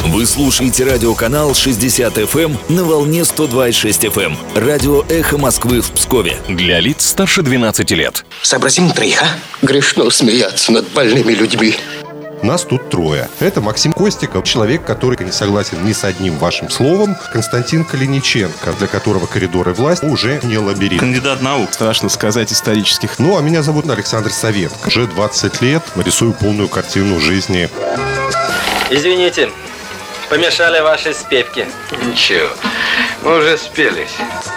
Вы слушаете радиоканал 60 FM на волне 102,6 FM. Радио «Эхо Москвы» в Пскове. Для лиц старше 12 лет. Сообразим на троих, а? Грешно смеяться над больными людьми. Нас тут трое. Это Максим Костиков, человек, который не согласен ни с одним вашим словом. Константин Калиниченко, для которого коридоры власти уже не лабиринт. Кандидат наук, страшно сказать, исторических. Ну, а меня зовут Александр Савенко. Уже 20 лет рисую полную картину жизни. Извините, помешали ваши спевки. Ничего, мы уже спелись.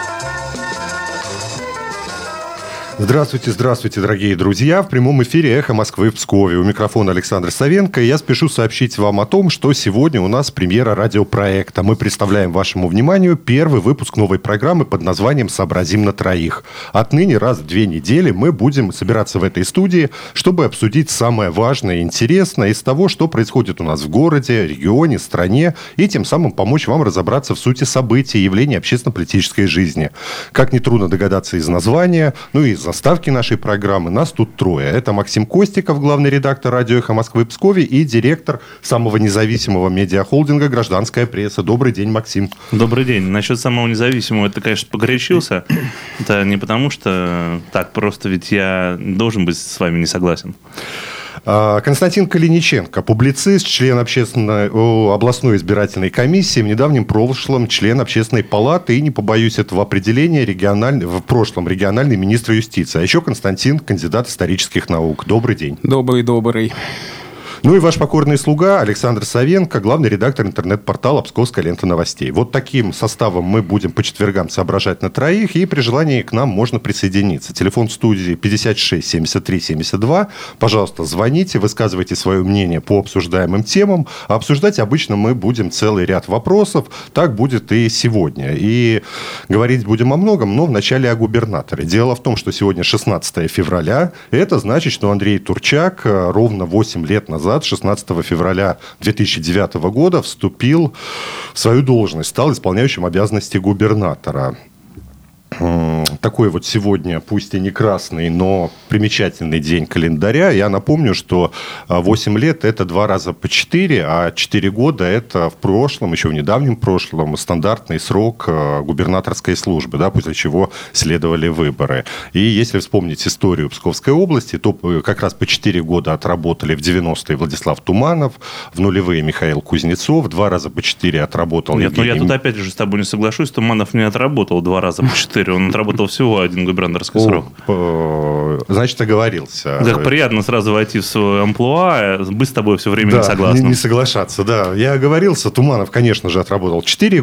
Здравствуйте, дорогие друзья. В прямом эфире «Эхо Москвы» в Пскове. У микрофона Александр Савенко. И я спешу сообщить вам о том, что сегодня у нас премьера радиопроекта. Мы представляем вашему вниманию первый выпуск новой программы под названием «Сообразим на троих». Отныне раз в 2 недели мы будем собираться в этой студии, чтобы обсудить самое важное и интересное из того, что происходит у нас в городе, регионе, стране, и тем самым помочь вам разобраться в сути событий и явлений общественно-политической жизни. Как нетрудно догадаться из названия, ну и из заставки нашей программы, нас тут трое. Это Максим Костиков, главный редактор радио «Эхо Москвы» в Пскове и директор самого независимого медиахолдинга «Гражданская пресса». Добрый день, Максим. Добрый день. Насчет самого независимого, это, конечно, погорячился. Это не потому, что так просто, ведь я должен быть с вами не согласен. Константин Калиниченко, публицист, член областной избирательной комиссии, в недавнем прошлом член Общественной палаты и, не побоюсь этого определения, в прошлом региональный министр юстиции. А еще Константин, кандидат исторических наук. Добрый день. Добрый. Ну и ваш покорный слуга Александр Савенко, главный редактор интернет-портала «Псковская лента новостей». Вот таким составом мы будем по четвергам соображать на троих, и при желании к нам можно присоединиться. Телефон в студии 56 73 72. Пожалуйста, звоните, высказывайте свое мнение по обсуждаемым темам. А обсуждать обычно мы будем целый ряд вопросов. Так будет и сегодня. И говорить будем о многом, но вначале о губернаторе. Дело в том, что сегодня 16 февраля. Это значит, что Андрей Турчак ровно 8 лет назад, 16 февраля 2009 года, вступил в свою должность, стал исполняющим обязанности губернатора. Такой вот сегодня, пусть и не красный, но примечательный день календаря. Я напомню, что 8 лет – это 2 раза по 4, а 4 года – это в прошлом, еще в недавнем прошлом, стандартный срок губернаторской службы, да, после чего следовали выборы. И если вспомнить историю Псковской области, то как раз по 4 года отработали в 90-е Владислав Туманов, в нулевые Михаил Кузнецов, 2 раза по 4 отработал Евгений... Нет, я тут опять же с тобой не соглашусь, Туманов не отработал 2 раза по 4. Он отработал всего 1 губернаторский срок. Значит, оговорился. Как приятно сразу войти в свое амплуа, быть с тобой все время не согласным. Не соглашаться, да. Я оговорился. Туманов, конечно же, отработал 4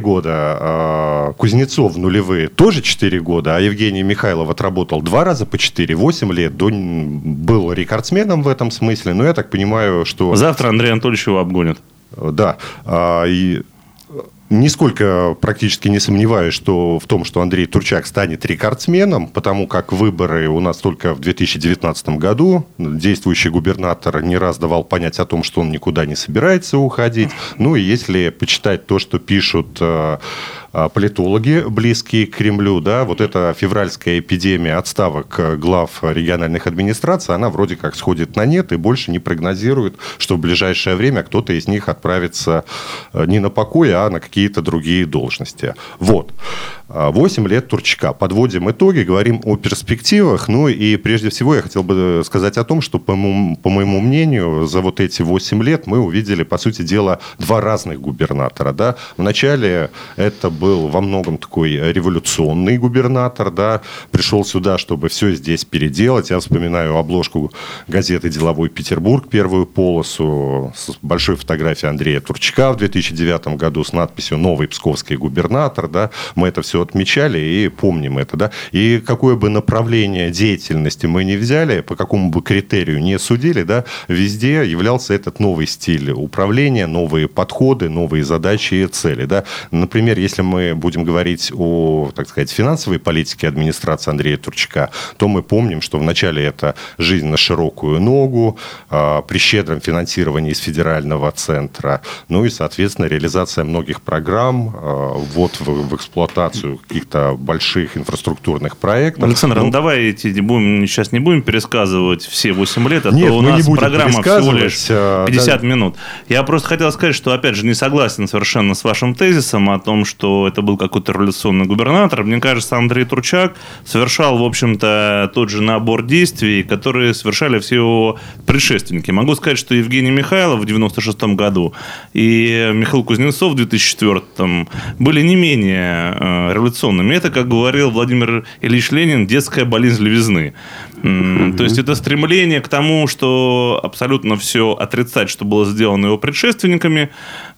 года. Кузнецов нулевые тоже 4 года. А Евгений Михайлов отработал 2 раза по 4, 8 лет. Был рекордсменом в этом смысле. Но я так понимаю, что... Завтра Андрей Анатольевич его обгонит. Да. И... Нисколько практически не сомневаюсь, в том, что Андрей Турчак станет рекордсменом, потому как выборы у нас только в 2019 году. Действующий губернатор не раз давал понять о том, что он никуда не собирается уходить. Ну и если почитать то, что пишут политологи, близкие к Кремлю, да, вот эта февральская эпидемия отставок глав региональных администраций, она вроде как сходит на нет и больше не прогнозирует, что в ближайшее время кто-то из них отправится не на покой, а на какие-то другие должности. Вот. 8 лет Турчака. Подводим итоги, говорим о перспективах. Ну и прежде всего я хотел бы сказать о том, что, по моему мнению, за вот эти 8 лет мы увидели, по сути дела, 2 разных губернатора. Да. Вначале это был во многом такой революционный губернатор, да, пришел сюда, чтобы все здесь переделать. Я вспоминаю обложку газеты «Деловой Петербург», первую полосу, с большой фотографией Андрея Турчака в 2009 году с надписью «Новый псковский губернатор». Да. Мы это все отмечали и помним это. Да. И какое бы направление деятельности мы ни взяли, по какому бы критерию не судили, да, везде являлся этот новый стиль управления, новые подходы, новые задачи и цели. Да. Например, если мы будем говорить о, так сказать, финансовой политике администрации Андрея Турчака, то мы помним, что вначале это жизнь на широкую ногу, при щедром финансировании из федерального центра, ну и, соответственно, реализация многих программ, ввод в эксплуатацию каких-то больших инфраструктурных проектов. Александр, давай сейчас не будем пересказывать все 8 лет, а то у нас программа всего лишь 50 минут. Я просто хотел сказать, что, опять же, не согласен совершенно с вашим тезисом о том, что это был какой-то революционный губернатор. Мне кажется, Андрей Турчак совершал, в общем-то, тот же набор действий, которые совершали все его предшественники. Могу сказать, что Евгений Михайлов в 1996 году и Михаил Кузнецов в 2004 были не менее революционными. Это, как говорил Владимир Ильич Ленин, детская болезнь левизны. То есть это стремление к тому, что абсолютно все отрицать, что было сделано его предшественниками,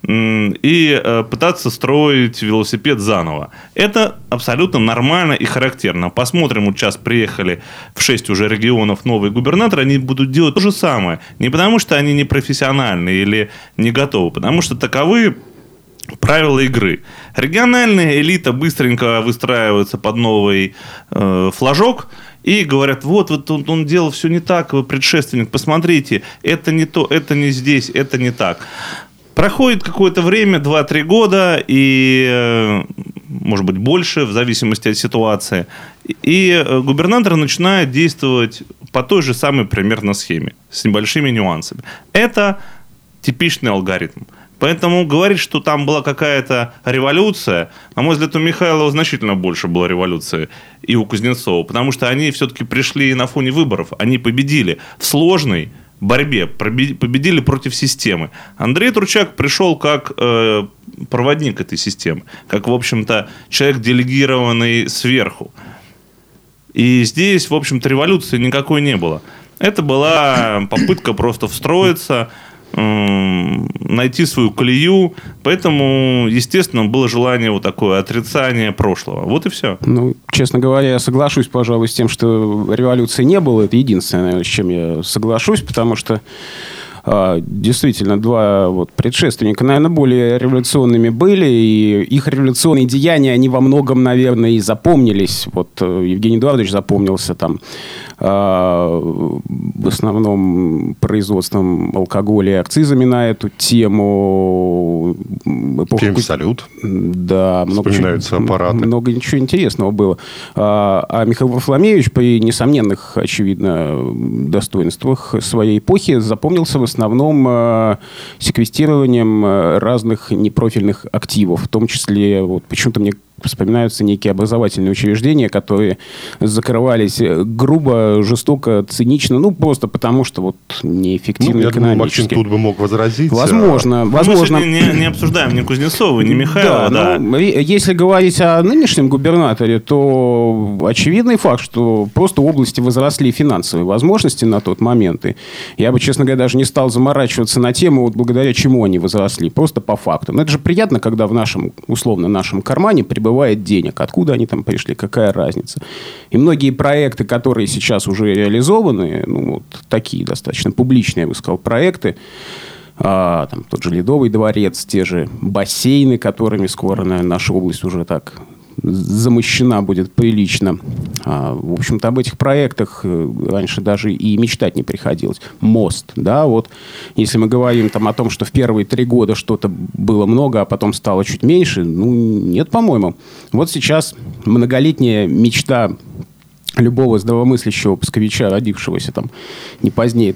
и пытаться строить велосипед заново. Это абсолютно нормально и характерно. Посмотрим, вот сейчас приехали в 6 уже регионов новые губернаторы, они будут делать то же самое. Не потому, что они не профессиональны или не готовы, потому что таковы правила игры. Региональная элита быстренько выстраивается под новый флажок и говорят, вот он делал все не так, вы предшественник, посмотрите, это не то, это не здесь, это не так. Проходит какое-то время, 2-3 года, и, может быть, больше, в зависимости от ситуации, и губернатор начинает действовать по той же самой примерно схеме, с небольшими нюансами. Это типичный алгоритм. Поэтому говорить, что там была какая-то революция, на мой взгляд, у Михайлова значительно больше было революции и у Кузнецова, потому что они все-таки пришли на фоне выборов, они победили в сложной борьбе, победили против системы. Андрей Турчак пришел как проводник этой системы, как, в общем-то, человек, делегированный сверху. И здесь, в общем-то, революции никакой не было. Это была попытка просто встроиться, найти свою колею, поэтому, естественно, было желание вот такое отрицание прошлого. Вот и все. Ну, честно говоря, я соглашусь, пожалуй, с тем, что революции не было. Это единственное, наверное, с чем я соглашусь, потому что действительно, два предшественника, наверное, более революционными были, и их революционные деяния, они во многом, наверное, и запомнились. Вот Евгений Эдуардович запомнился там в основном производством алкоголя и акцизами на эту тему. Фильм «Салют». Да. Вспоминаются аппараты. Много ничего интересного было. А Михаил Варфоломеевич при несомненных, очевидно, достоинствах своей эпохи запомнился в основном секвестированием разных непрофильных активов. В том числе, почему-то мне вспоминаются некие образовательные учреждения, которые закрывались грубо, жестоко, цинично, просто потому, что неэффективно экономически. Я думаю, Максим тут бы мог возразить. Возможно. Мы сегодня не обсуждаем ни Кузнецова, ни Михайлова. Да. Если говорить о нынешнем губернаторе, то очевидный факт, что просто в области возросли финансовые возможности на тот момент. И я бы, честно говоря, даже не стал заморачиваться на тему, благодаря чему они возросли. Просто по факту. Но это же приятно, когда в нашем, условно, нашем кармане прибывает денег. Откуда они там пришли, какая разница. И многие проекты, которые сейчас уже реализованы, такие достаточно публичные, я бы сказал, проекты, там тот же Ледовый дворец, те же бассейны, которыми скоро, наверное, наша область уже так замощена будет прилично. В общем-то, об этих проектах раньше даже и мечтать не приходилось. Мост, да, если мы говорим там о том, что в первые 3 года что-то было много, а потом стало чуть меньше, нет, по-моему. Вот сейчас многолетняя мечта любого здравомыслящего псковича, родившегося там не позднее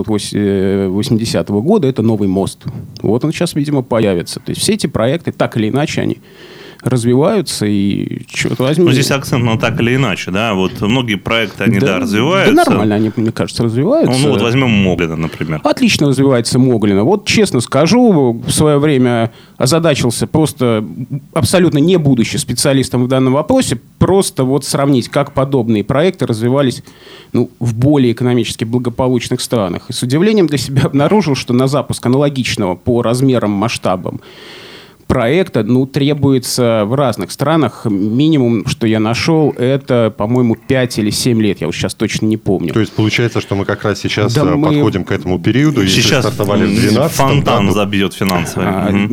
1980 года, это новый мост. Вот он сейчас, видимо, появится. То есть все эти проекты, так или иначе, они развиваются, и черт возьми. Здесь акцент на так или иначе, да? Многие проекты, они, развиваются. Да, нормально, они, мне кажется, развиваются. Возьмем Моглина, например. Отлично развивается Моглина. Честно скажу, в свое время озадачился просто абсолютно не будучи специалистом в данном вопросе, просто сравнить, как подобные проекты развивались в более экономически благополучных странах. И с удивлением для себя обнаружил, что на запуск аналогичного по размерам, масштабам проекта, требуется в разных странах. Минимум, что я нашел, это, по-моему, 5 или 7 лет. Я сейчас точно не помню. То есть, получается, что мы как раз сейчас подходим к этому периоду. Сейчас стартовали в 12-м, фонтан забьет финансовый.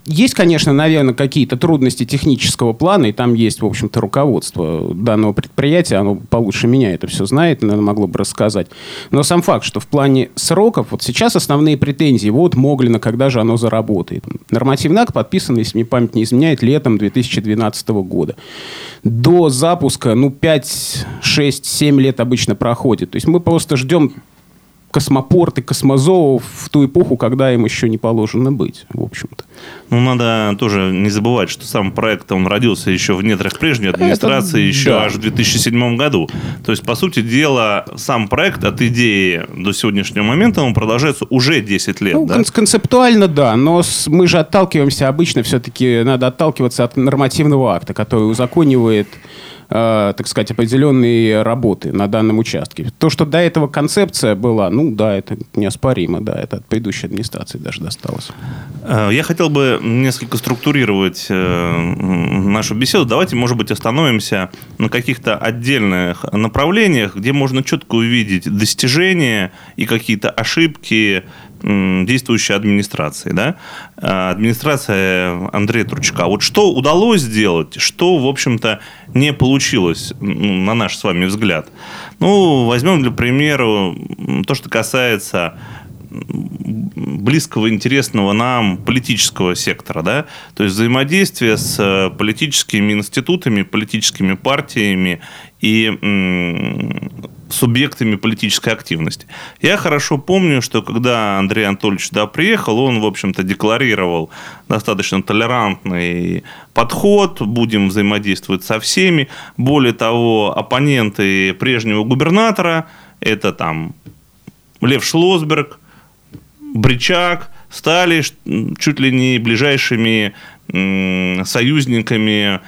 Есть, конечно, наверное, какие-то трудности технического плана, и там есть, в общем-то, руководство данного предприятия, оно получше меня это все знает, наверное, могло бы рассказать. Но сам факт, что в плане сроков, вот сейчас основные претензии, вот Моглина, когда же оно заработает. Нормативный акт подписан, если мне память не изменяет, летом 2012 года. До запуска, 5, 6, 7 лет обычно проходит. То есть мы просто ждем космопорты, космозоов в ту эпоху, когда им еще не положено быть, в общем-то. Надо тоже не забывать, что сам проект, он родился еще в недрах прежней администрации, аж в 2007 году. То есть, по сути дела, сам проект от идеи до сегодняшнего момента, он продолжается уже 10 лет. Концептуально, да, но мы же отталкиваемся, обычно все-таки надо отталкиваться от нормативного акта, который узаконивает, так сказать, определенные работы на данном участке. То, что до этого концепция была, это неоспоримо, это от предыдущей администрации даже досталось. Я хотел бы несколько структурировать нашу беседу. Давайте, может быть, остановимся на каких-то отдельных направлениях, где можно четко увидеть достижения и какие-то ошибки действующей администрации, администрация Андрея Турчака. Вот что удалось сделать, что, в общем-то, не получилось, на наш с вами взгляд. Возьмем, для примера, то, что касается близкого, интересного нам политического сектора, то есть взаимодействие с политическими институтами, политическими партиями и субъектами политической активности. Я хорошо помню, что когда Андрей Анатольевич сюда приехал, он, в общем-то, декларировал достаточно толерантный подход, будем взаимодействовать со всеми. Более того, оппоненты прежнего губернатора, это Лев Шлосберг, Бричак, стали чуть ли не ближайшими союзниками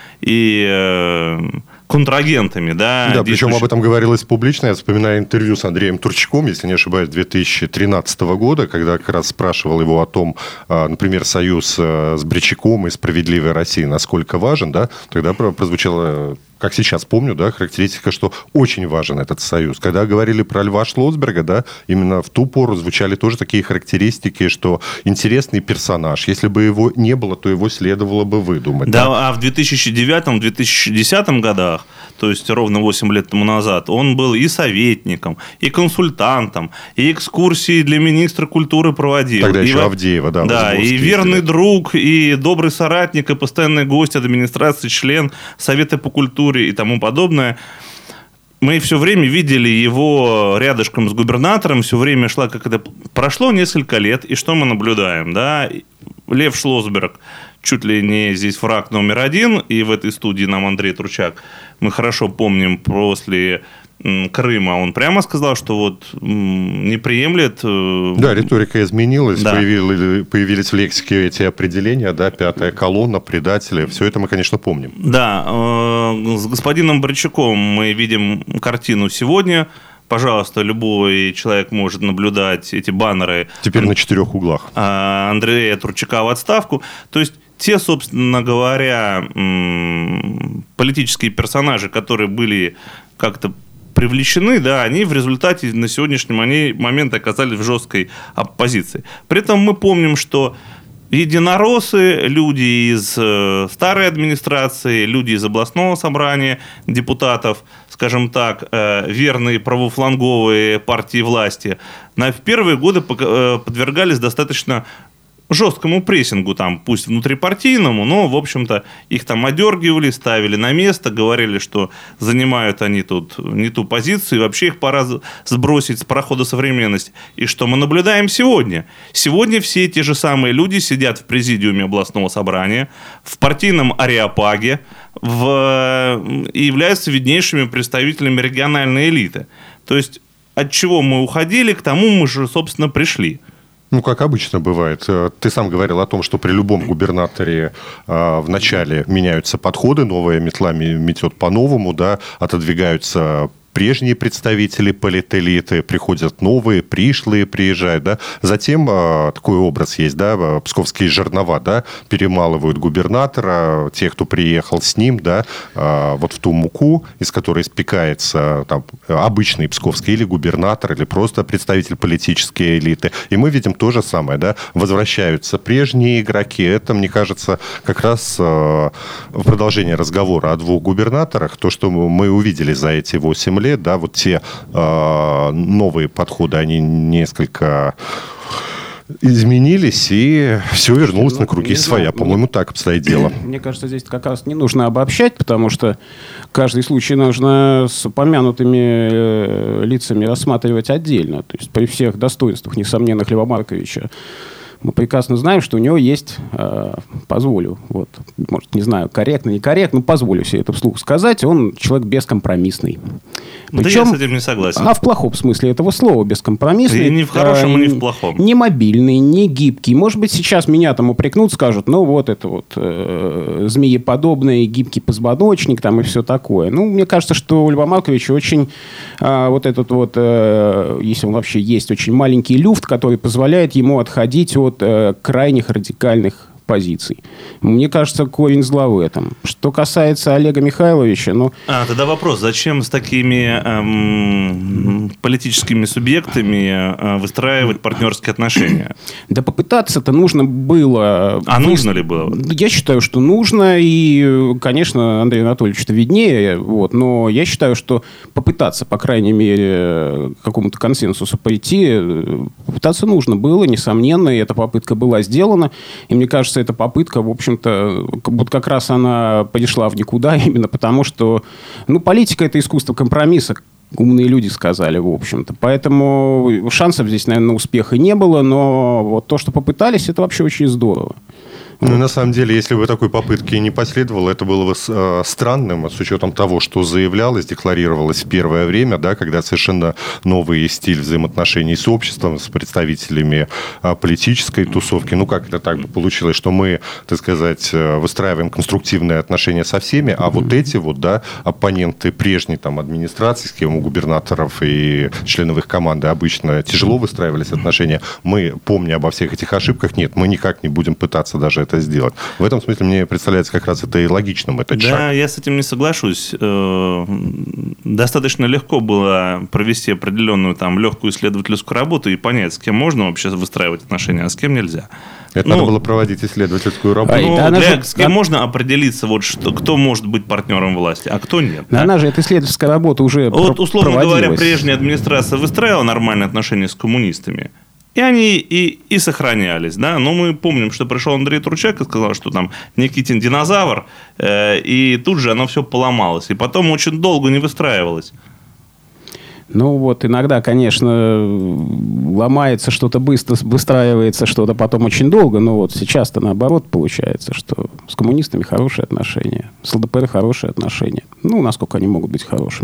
и контрагентами, причем об этом говорилось публично. Я вспоминаю интервью с Андреем Турчаком, если не ошибаюсь, 2013 года, когда как раз спрашивал его о том, например, союз с Бричаком и «Справедливой Россией» насколько важен, тогда прозвучало, как сейчас помню, характеристика, что очень важен этот союз. Когда говорили про Льва Шлосберга, именно в ту пору звучали тоже такие характеристики, что интересный персонаж. Если бы его не было, то его следовало бы выдумать. А в 2009-2010 годах, то есть ровно 8 лет тому назад, он был и советником, и консультантом, и экскурсии для министра культуры проводил. Тогда еще Авдеева, и верный друг, и добрый соратник, и постоянный гость администрации, член Совета по культуре и тому подобное. Мы все время видели его рядышком с губернатором, все время шла, как это прошло несколько лет, и что мы наблюдаем, Лев Шлосберг чуть ли не здесь враг номер один, и в этой студии нам Андрей Турчак, мы хорошо помним, после Крыма он прямо сказал, что не приемлет... риторика изменилась, появились в лексике эти определения, пятая колонна, предатели, все это мы, конечно, помним. С господином Бричаком мы видим картину сегодня. Пожалуйста, любой человек может наблюдать эти баннеры. Теперь на 4 углах. Андрея Турчака в отставку. То есть те, собственно говоря, политические персонажи, которые были как-то привлечены, они в результате на сегодняшний момент оказались в жесткой оппозиции. При этом мы помним, что единороссы, люди из старой администрации, люди из областного собрания депутатов, скажем так, верные правофланговые партии власти, в первые годы подвергались достаточно жесткому прессингу, пусть внутрипартийному, но, в общем-то, их одергивали, ставили на место, говорили, что занимают они тут не ту позицию, и вообще их пора сбросить с парохода современности. И что мы наблюдаем сегодня? Сегодня все те же самые люди сидят в президиуме областного собрания, в партийном ареопаге и являются виднейшими представителями региональной элиты. То есть, от чего мы уходили, к тому мы же, собственно, пришли. Как обычно бывает. Ты сам говорил о том, что при любом губернаторе вначале меняются подходы, новая метла метет по-новому, отодвигаются прежние представители политэлиты, приходят новые, пришлые приезжают, да. Затем такой образ есть, да, псковские жернова, да, перемалывают губернатора, тех, кто приехал с ним, да, вот в ту муку, из которой испекается там обычный псковский или губернатор, или просто представитель политической элиты. И мы видим то же самое, да, возвращаются прежние игроки. Это, мне кажется, как раз в продолжение разговора о двух губернаторах, то, что мы увидели за эти 8 лет, да, вот те новые подходы, они несколько изменились, и все вернулось на круги своя. По-моему, так обстоит дело. Мне кажется, здесь как раз не нужно обобщать, потому что каждый случай нужно с упомянутыми лицами рассматривать отдельно. То есть при всех достоинствах, несомненных, Льва Марковича, мы прекрасно знаем, что у него есть, позволю, вот, может, не знаю, корректно, некорректно, но позволю себе это вслух сказать, он человек бескомпромиссный. Причем, да я с этим не согласен. А в плохом смысле этого слова бескомпромиссный. И не в хорошем, и не в плохом. Не мобильный, не гибкий. Может быть, сейчас меня там упрекнут, скажут, ну, вот это вот змееподобный, гибкий позвоночник там и все такое. Ну, мне кажется, что у Льва Марковича очень вот этот вот, если он вообще есть, очень маленький люфт, который позволяет ему отходить от крайних радикальных позиций. Мне кажется, корень зла в этом. Что касается Олега Михайловича, ну... Тогда вопрос. Зачем с такими политическими субъектами выстраивать партнерские отношения? Да попытаться-то нужно было... Нужно ли было? Я считаю, что нужно. И, конечно, Андрей Анатольевич-то виднее. Вот, но я считаю, что попытаться, по крайней мере, к какому-то консенсусу прийти, попытаться нужно было, несомненно. И эта попытка была сделана. И мне кажется, эта попытка, в общем-то, вот как раз она пришла в никуда, именно потому что, ну, политика – это искусство компромисса, умные люди сказали, в общем-то. Поэтому шансов здесь, наверное, на успех и не было, но вот то, что попытались, это вообще очень здорово. Ну, на самом деле, если бы такой попытки не последовало, это было бы странным, с учетом того, что заявлялось, декларировалось в первое время, да, когда совершенно новый стиль взаимоотношений с обществом, с представителями политической тусовки. Ну, как это так бы получилось, что мы, так сказать, выстраиваем конструктивные отношения со всеми, а вот эти вот, да, оппоненты прежней там администрации, с кем у губернаторов и членов их команды обычно тяжело выстраивались отношения. Мы, помня обо всех этих ошибках, нет, мы никак не будем пытаться даже это сделать. В этом смысле мне представляется как раз это и логичным, этот шаг. Да, я с этим не соглашусь. Достаточно легко было провести определенную там легкую исследовательскую работу и понять, с кем можно вообще выстраивать отношения, а с кем нельзя. Это надо было проводить исследовательскую работу. С кем можно определиться, вот, что, кто может быть партнером власти, а кто нет. Да? Она же, эта исследовательская работа уже вот, условно говоря, прежняя администрация выстраивала нормальные отношения с коммунистами. И они и сохранялись, да. Но мы помним, что пришел Андрей Турчак и сказал, что там Никитин динозавр, и тут же оно все поломалось. И потом очень долго не выстраивалось. Ну, вот иногда, конечно, ломается что-то быстро, выстраивается что-то потом очень долго, но вот сейчас-то наоборот получается, что с коммунистами хорошие отношения, с ЛДПР хорошие отношения. Ну, насколько они могут быть хорошими.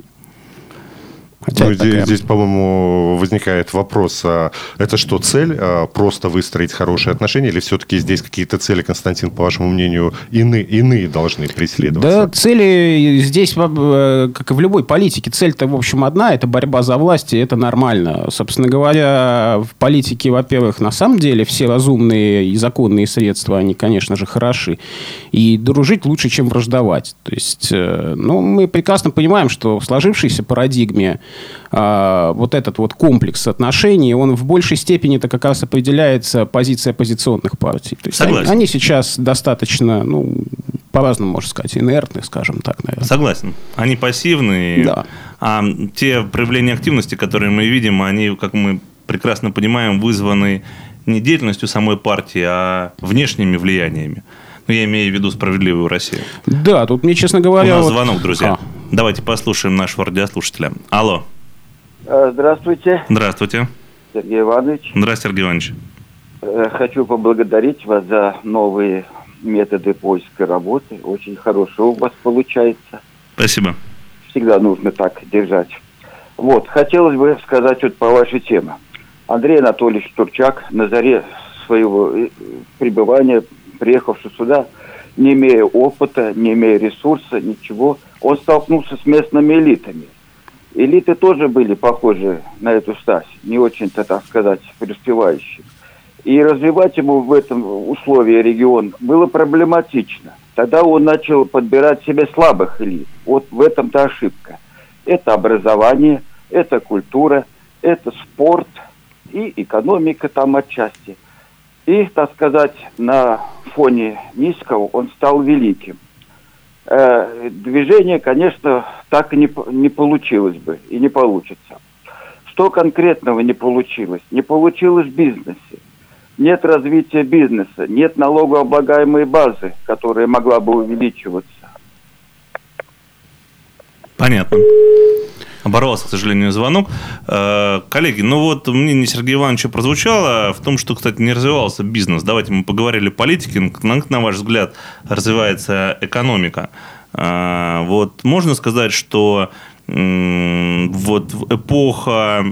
Ну, здесь, по-моему, возникает вопрос, это что, цель просто выстроить хорошие отношения, или все-таки здесь какие-то цели, Константин, по вашему мнению, иные должны преследоваться? Да, цели здесь, как и в любой политике, цель-то, в общем, одна, это борьба за власть, и это нормально. Собственно говоря, в политике, во-первых, на самом деле все разумные и законные средства, они, конечно же, хороши. И дружить лучше, чем враждовать. То есть, ну, мы прекрасно понимаем, что в сложившейся парадигме вот этот вот комплекс отношений, он в большей степени-то как раз определяется позицией оппозиционных партий. То есть они сейчас достаточно, ну, по-разному, можно сказать, инертны, скажем так, наверное. Согласен. Они пассивные, да. А те проявления активности, которые мы видим, они, как мы прекрасно понимаем, вызваны не деятельностью самой партии, а внешними влияниями. Ну, я имею в виду «Справедливую Россию». Да, тут мне, честно говоря... У нас звонок, друзья. Давайте послушаем нашего радиослушателя. Алло. Здравствуйте. Здравствуйте. Сергей Иванович. Здравствуйте, Сергей Иванович. Хочу поблагодарить вас за новые методы поиска работы. Очень хорошо у вас получается. Спасибо. Всегда нужно так держать. Вот, хотелось бы сказать вот по вашей теме. Андрей Анатольевич Турчак на заре своего пребывания, приехавший сюда, не имея опыта, не имея ресурса, ничего, он столкнулся с местными элитами. Элиты тоже были похожи на эту Стась, не очень-то, так сказать, преуспевающие. И развивать ему в этом условии регион было проблематично. Тогда он начал подбирать себе слабых элит. Вот в этом-то ошибка. Это образование, это культура, это спорт и экономика там отчасти. И, так сказать, на фоне низкого он стал великим. Движение, конечно, так и не получилось бы и не получится. Что конкретного не получилось? Не получилось в бизнесе. Нет развития бизнеса, нет налогооблагаемой базы, которая могла бы увеличиваться. Понятно. Оборвался, к сожалению, звонок. Коллеги, ну вот мнение Сергея Ивановича прозвучало в том, что, кстати, не развивался бизнес. Давайте мы поговорили о политике. Как, на ваш взгляд, развивается экономика? Вот можно сказать, что вот эпоха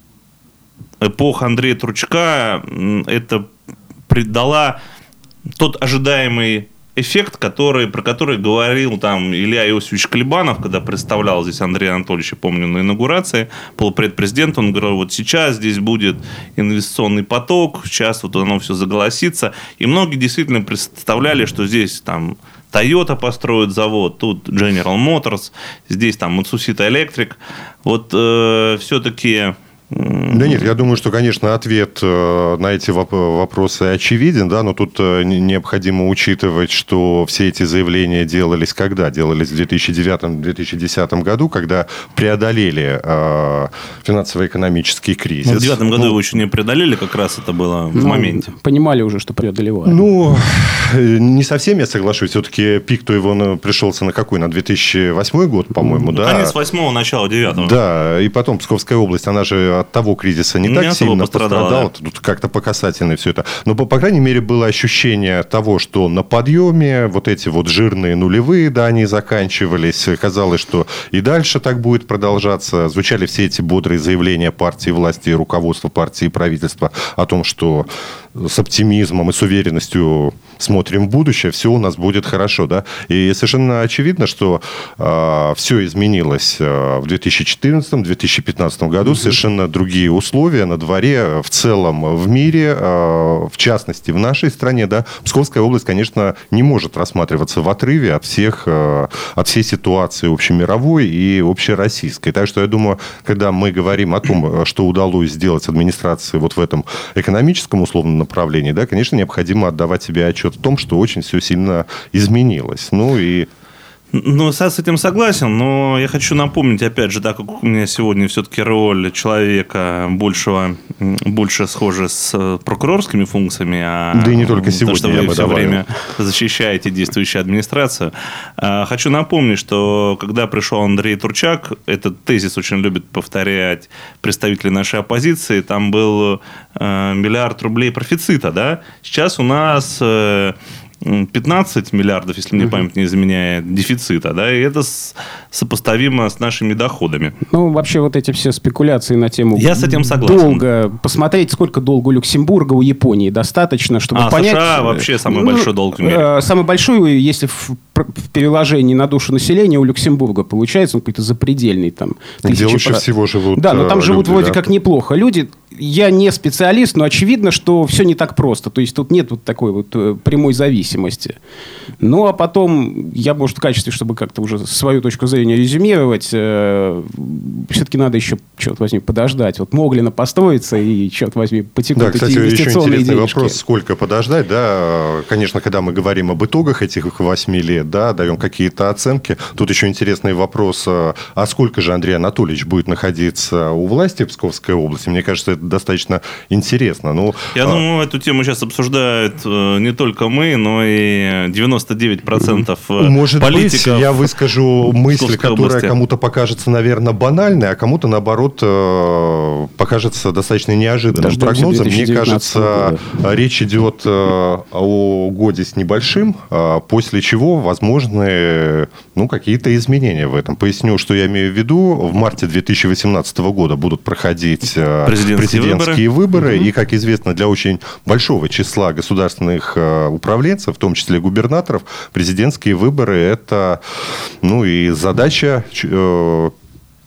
Андрея Турчака это придала тот ожидаемый эффект, про который говорил там Илья Иосифович Колебанов, когда представлял здесь Андрея Анатольевича, помню, на инаугурации, полупред президента, он говорил, вот сейчас здесь будет инвестиционный поток, сейчас вот оно все заголосится. И многие действительно представляли, что здесь там Toyota построит завод, тут General Motors, здесь там Matsushita Electric. Вот все-таки... Да нет, я думаю, что, конечно, ответ на эти вопросы очевиден, да, но тут необходимо учитывать, что все эти заявления делались когда? Делались в 2009-2010 году, когда преодолели финансово-экономический кризис. В 2009 году его еще не преодолели, как раз это было в моменте. Понимали уже, что преодолевали. Ну, не совсем я соглашусь. Все-таки пик-то его пришелся на какой? На 2008 год, по-моему, да? Конец 8-го, начало 9-го. Да, и потом Псковская область, она же от того кризиса не так сильно пострадала. Да. Тут как-то по касательной все это. Но, по крайней мере, было ощущение того, что на подъеме вот эти вот жирные нулевые, да, они заканчивались. Казалось, что и дальше так будет продолжаться. Звучали все эти бодрые заявления партии власти, руководства партии и правительства о том, что с оптимизмом и с уверенностью смотрим в будущее, все у нас будет хорошо, да. И совершенно очевидно, что все изменилось в 2014-2015 году. Совершенно другие условия на дворе, в целом в мире, в частности в нашей стране, да. Псковская область, конечно, не может рассматриваться в отрыве от всей ситуации общемировой и общероссийской. Так что я думаю, когда мы говорим о том, что удалось сделать администрации вот в этом экономическом условном направлении, да, конечно, необходимо отдавать себе отчет в том, что очень все сильно изменилось. Ну, с этим согласен, но я хочу напомнить, опять же, так как у меня сегодня все-таки роль человека больше схожа с прокурорскими функциями, да и не только сегодня, что вы все время защищаете действующую администрацию. Хочу напомнить, что когда пришел Андрей Турчак, этот тезис очень любят повторять представители нашей оппозиции, там был 1 миллиард рублей профицита, да? Сейчас у нас 15 миллиардов, если мне память не изменяет, дефицита, да, и это сопоставимо с нашими доходами. Ну, вообще, вот эти все спекуляции на тему... Я с этим согласен. Долга. Посмотреть, сколько долга у Люксембурга, у Японии достаточно, чтобы понять... США вообще самый большой долг в мире. Самый большой, если в переложении на душу населения у Люксембурга получается, он какой-то запредельный там. Где лучше всего живут. Да, но там живут вроде как неплохо люди. Я не специалист, но очевидно, что все не так просто. То есть тут нет вот такой вот прямой зависимости. Ну, а потом я, может, в качестве, чтобы как-то уже свою точку зрения резюмировать, все-таки надо еще, черт возьми, подождать. Вот Моглина построится, и, черт возьми, потекут эти инвестиционные денежки. Да, кстати, еще интересный вопрос, сколько подождать, да. Конечно, когда мы говорим об итогах этих 8 лет, да, даем какие-то оценки. Тут еще интересный вопрос, а сколько же Андрей Анатольевич будет находиться у власти в Псковской области? Мне кажется, это достаточно интересно. Ну, я думаю, эту тему сейчас обсуждают не только мы, но и 99% может политиков. Быть, я выскажу мысль, которая кому-то покажется, наверное, банальной, а кому-то, наоборот, покажется достаточно неожиданным прогнозом. Мне кажется, речь идет о годе с небольшим, после чего возможны какие-то изменения в этом. Поясню, что я имею в виду. В марте 2018 года будут проходить президентские выборы. И, как известно, для очень большого числа государственных управленцев, в том числе губернаторов, президентские выборы – это и задача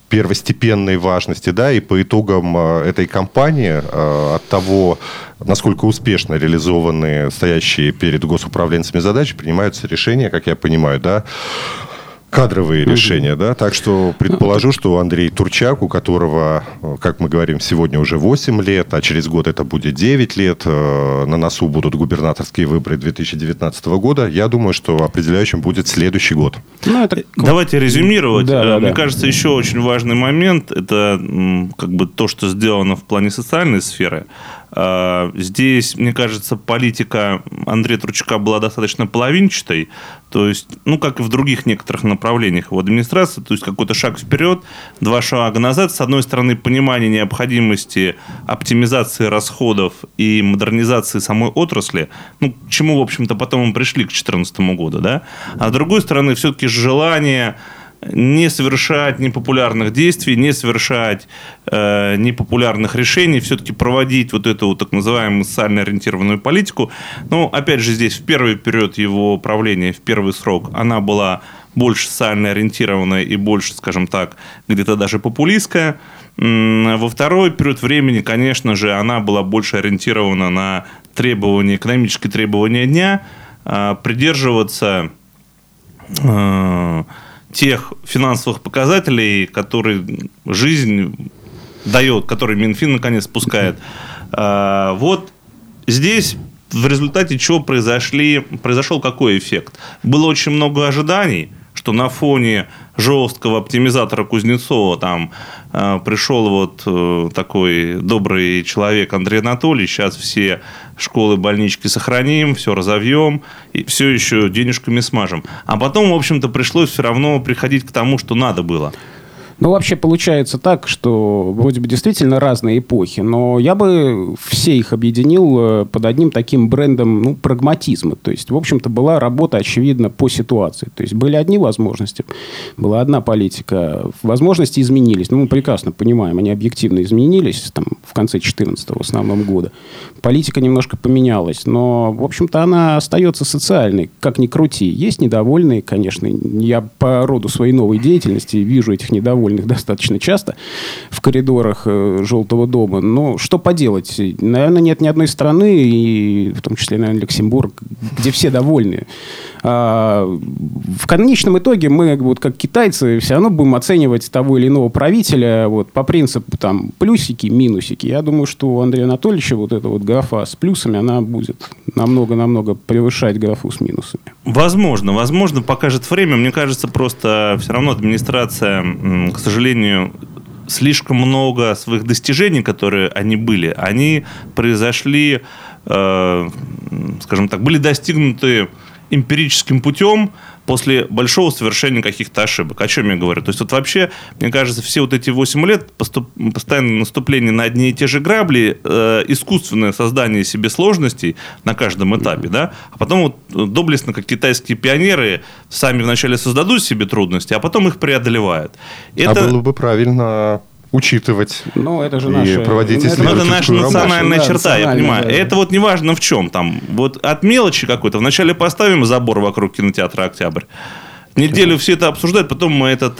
первостепенной важности, да, и по итогам этой кампании, от того, насколько успешно реализованы стоящие перед госуправленцами задачи, принимаются решения, как я понимаю, да, кадровые решения, да, так что предположу, что Андрей Турчак, у которого, как мы говорим, сегодня уже 8 лет, а через год это будет 9 лет, на носу будут губернаторские выборы 2019 года, я думаю, что определяющим будет следующий год. Давайте резюмировать. Мне кажется, еще очень важный момент, это как бы то, что сделано в плане социальной сферы. Здесь, мне кажется, политика Андрея Турчака была достаточно половинчатой. То есть, как и в других некоторых направлениях его администрации, то есть какой-то шаг вперед, 2 шага назад. С одной стороны, понимание необходимости оптимизации расходов и модернизации самой отрасли, к чему, в общем-то, потом мы пришли к 2014 году, да? А с другой стороны, все-таки желание не совершать непопулярных действий, не совершать непопулярных решений, все-таки проводить вот эту так называемую социально ориентированную политику. Но, опять же, здесь в первый период его правления, в первый срок, она была больше социально ориентированная и больше, скажем так, где-то даже популистская. Во второй период времени, конечно же, она была больше ориентирована на требования, экономические требования дня, придерживаться тех финансовых показателей, которые жизнь дает, которые Минфин наконец спускает. Вот здесь в результате чего произошел какой эффект? Было очень много ожиданий, что на фоне жесткого оптимизатора Кузнецова там пришел вот такой добрый человек Андрей Анатольевич, сейчас все школы, больнички сохраним, все разовьем и все еще денежками смажем. А потом, в общем-то, пришлось все равно приходить к тому, что надо было. Вообще получается так, что вроде бы действительно разные эпохи, но я бы все их объединил под одним таким брендом прагматизма. То есть, в общем-то, была работа, очевидно, по ситуации. То есть, были одни возможности, была одна политика. Возможности изменились. Мы прекрасно понимаем, они объективно изменились в конце 2014 в основном года. Политика немножко поменялась, но, в общем-то, она остается социальной, как ни крути. Есть недовольные, конечно. Я по роду своей новой деятельности вижу этих недовольных достаточно часто в коридорах Желтого дома. Но что поделать? Наверное, нет ни одной страны, и в том числе, наверное, Люксембург, где все довольны. В конечном итоге мы, вот как китайцы, все равно будем оценивать того или иного правителя по принципу плюсики, минусики. Я думаю, что у Андрея Анатольевича вот эта вот графа с плюсами, она будет намного-намного превышать графу с минусами. Возможно, покажет время. Мне кажется, просто все равно администрация, к сожалению, слишком много своих достижений, которые они были, они произошли, скажем так, были достигнуты эмпирическим путем после большого совершения каких-то ошибок. О чем я говорю? То есть, вот вообще, мне кажется, все вот эти 8 лет постоянное наступление на одни и те же грабли, искусственное создание себе сложностей на каждом этапе, да, а потом вот доблестно, как китайские пионеры, сами вначале создадут себе трудности, а потом их преодолевают. Это... А было бы правильно учитывать это же и проводить исследовательскую это наша национальная черта, я понимаю. Да. Это вот неважно в чем. Вот от мелочи какой-то. Вначале поставим забор вокруг кинотеатра «Октябрь». Неделю все это обсуждают, потом мы этот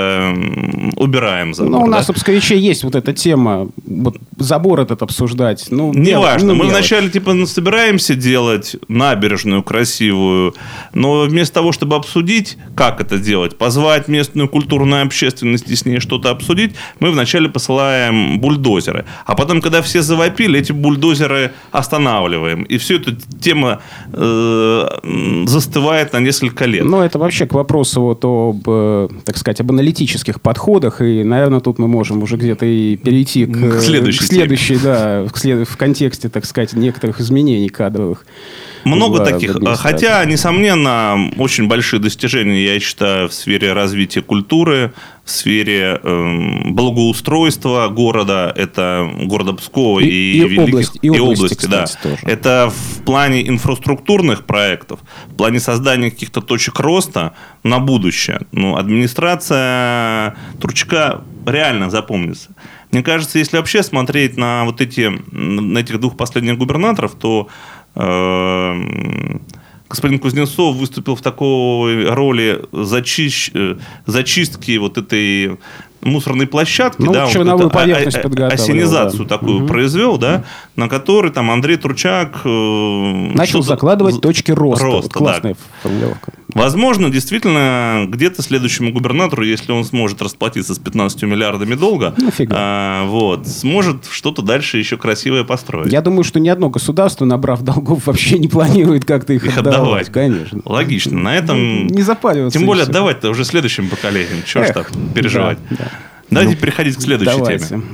убираем забор. У нас у псковичей есть вот эта тема, забор этот обсуждать. Неважно. Мы вначале собираемся делать набережную красивую, но вместо того, чтобы обсудить, как это делать, позвать местную культурную общественность и с ней что-то обсудить, мы вначале посылаем бульдозеры. А потом, когда все завопили, эти бульдозеры останавливаем. И все эта тема застывает на несколько лет. Это вообще к вопросу об аналитических подходах, и, наверное, тут мы можем уже где-то и перейти к следующей, в контексте, так сказать, некоторых изменений кадровых. Много таких. Хотя, несомненно, очень большие достижения, я считаю, в сфере развития культуры, в сфере благоустройства города, это города Пскова и области, да. Тоже. Это в плане инфраструктурных проектов, в плане создания каких-то точек роста на будущее. Администрация Турчака реально запомнится. Мне кажется, если вообще смотреть на на этих 2 последних губернаторов, то господин Кузнецов выступил в такой роли зачистки вот этой мусорной площадки, да, черновую поверхность подготовил, осенизацию такую произвел, да, на которой там Андрей Турчак начал закладывать точки роста. Вот классная формулировка. Возможно, действительно, где-то следующему губернатору, если он сможет расплатиться с 15 миллиардами долга, сможет что-то дальше еще красивое построить. Я думаю, что ни одно государство, набрав долгов, вообще не планирует как-то их отдавать. Конечно. Логично. На этом... Не запариваться. Тем более отдавать-то уже следующим поколениям. Чего ж так переживать? Да. Давайте переходить к следующей теме.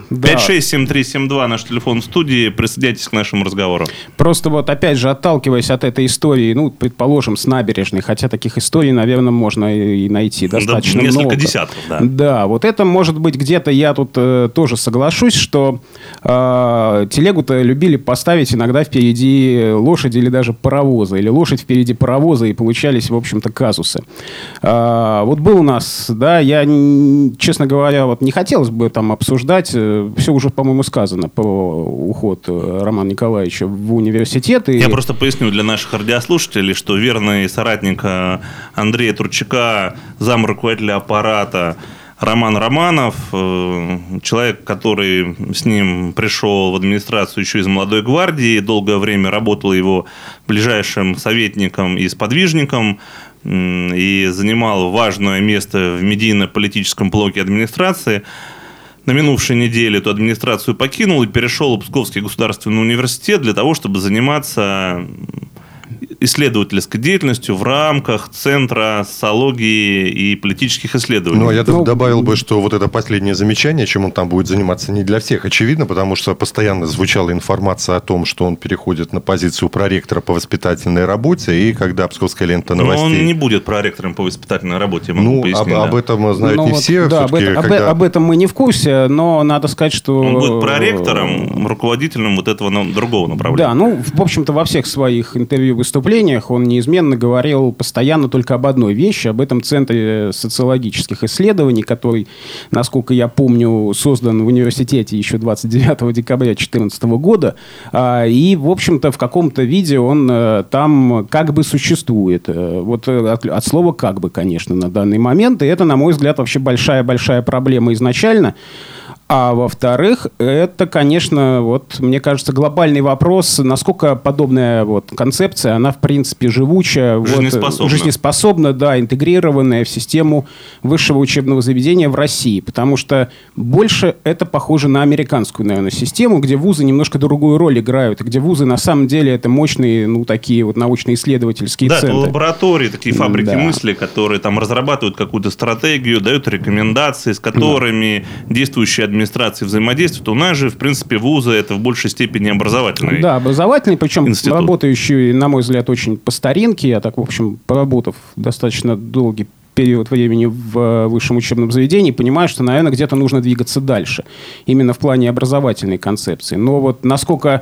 567372 наш телефон в студии. Присоединяйтесь к нашему разговору. Просто вот опять же, отталкиваясь от этой истории, предположим, с набережной, хотя таких историй, наверное, можно и найти достаточно много. Несколько десятков, да. Да, вот это может быть где-то, я тут тоже соглашусь, что телегу-то любили поставить иногда впереди лошади или даже паровоза, или лошадь впереди паровоза, и получались, в общем-то, казусы. Вот был у нас, да, я, честно говоря, вот не хотелось бы там обсуждать, все уже, по-моему, сказано про уход Романа Николаевича в университет. Я просто поясню для наших радиослушателей, что верный соратник Андрея Турчака, замруководителя аппарата Роман Романов, человек, который с ним пришел в администрацию еще из молодой гвардии, долгое время работал его ближайшим советником и сподвижником, и занимал важное место в медийно-политическом блоке администрации. На минувшей неделе эту администрацию покинул и перешел в Псковский государственный университет для того, чтобы заниматься исследовательской деятельностью в рамках Центра социологии и политических исследований. Ну, а я добавил бы, что вот это последнее замечание, чем он там будет заниматься, не для всех очевидно, потому что постоянно звучала информация о том, что он переходит на позицию проректора по воспитательной работе, и когда Псковская лента новостей... Но он не будет проректором по воспитательной работе, я могу пояснить. Об этом знают не все. Да, об этом мы не в курсе, но надо сказать, что... Он будет проректором, руководителем вот этого другого направления. Да, в общем-то, во всех своих интервью, выступлениях он неизменно говорил постоянно только об одной вещи, об этом Центре социологических исследований, который, насколько я помню, создан в университете еще 29 декабря 2014 года. И, в общем-то, в каком-то виде он там как бы существует. Вот от слова «как бы», конечно, на данный момент. И это, на мой взгляд, вообще большая-большая проблема изначально. А во-вторых, это, конечно, вот, мне кажется, глобальный вопрос, насколько подобная вот концепция, она, в принципе, живучая, жизнеспособна, да, интегрированная в систему высшего учебного заведения в России. Потому что больше это похоже на американскую, наверное, систему, где вузы немножко другую роль играют, и где вузы, на самом деле, это мощные, такие вот научно-исследовательские центры. Да, лаборатории, такие фабрики мысли, которые там разрабатывают какую-то стратегию, дают рекомендации, с которыми действующие администрации взаимодействуют. У нас же, в принципе, вузы это в большей степени образовательные. Да, образовательные, причем работающие, на мой взгляд, очень по старинке. Я так, в общем, поработав достаточно долгий период времени в высшем учебном заведении, понимаю, что, наверное, где-то нужно двигаться дальше. Именно в плане образовательной концепции. Но вот насколько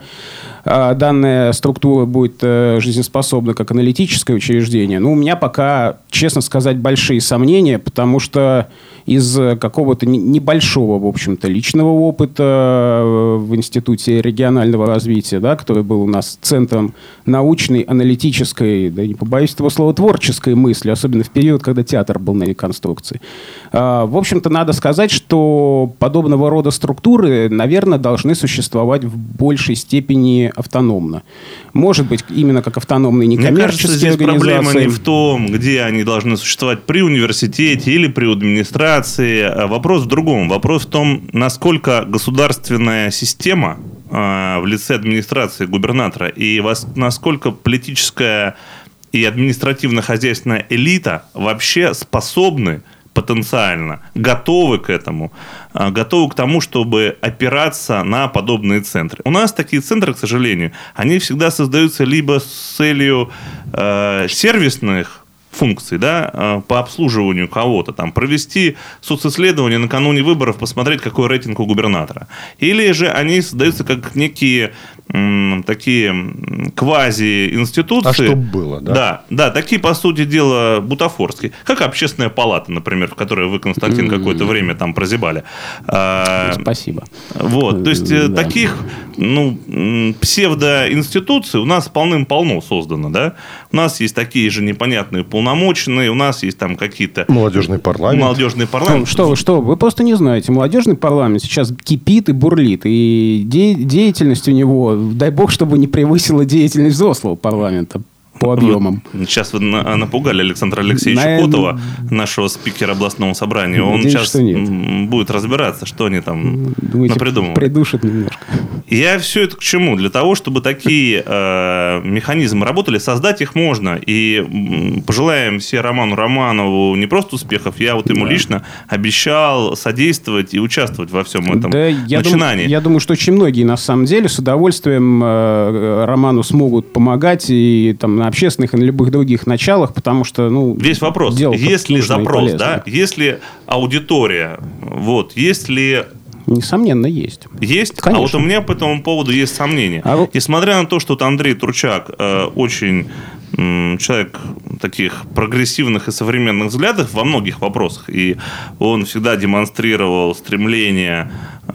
данная структура будет жизнеспособна как аналитическое учреждение, у меня пока, честно сказать, большие сомнения, потому что из какого-то небольшого, в общем-то, личного опыта в Институте регионального развития, да, который был у нас центром научной, аналитической, да не побоюсь этого слова, творческой мысли, особенно в период, когда театр был на реконструкции. В общем-то, надо сказать, что подобного рода структуры, наверное, должны существовать в большей степени автономно. Может быть, именно как автономные некоммерческие организации. Мне кажется, здесь проблема не в том, где они должны существовать при университете или при администрации. Вопрос в другом. Вопрос в том, насколько государственная система в лице администрации губернатора и насколько политическая и административно-хозяйственная элита вообще способны потенциально, готовы к этому, готовы к тому, чтобы опираться на подобные центры. У нас такие центры, к сожалению, они всегда создаются либо с целью сервисных функций, да, по обслуживанию кого-то, там, провести социсследование накануне выборов, посмотреть, какой рейтинг у губернатора. Или же они создаются как некие такие квази-институции. А что было, да? Да, такие, по сути дела, бутафорские. Как общественная палата, например, в которой вы, Константин, какое-то время там прозябали. Спасибо. Вот, то есть, таких псевдоинституций у нас полным-полно создано, да? У нас есть такие же непонятные полномоченные, у нас есть там какие-то... Молодежный парламент. Что вы просто не знаете. Молодежный парламент сейчас кипит и бурлит. И деятельность у него, дай бог, чтобы не превысила деятельность взрослого парламента по объемам. Сейчас вы напугали Александра Алексеевича Котова, нашего спикера областного собрания. Он сейчас будет разбираться, что они там напридумывали. Придушат немножко. Я все это к чему? Для того, чтобы такие механизмы работали, создать их можно. И пожелаем все Роману Романову не просто успехов, я вот ему лично обещал содействовать и участвовать во всем этом начинании. Я думаю, что очень многие, на самом деле, с удовольствием Роману смогут помогать и там на общественных и на любых других началах, потому что, весь вопрос, есть ли запрос, да, есть ли аудитория, есть ли... Несомненно, есть. Есть? Конечно. А вот у меня по этому поводу есть сомнения. Несмотря на то, что Андрей Турчак очень человек таких прогрессивных и современных взглядов во многих вопросах, и он всегда демонстрировал стремление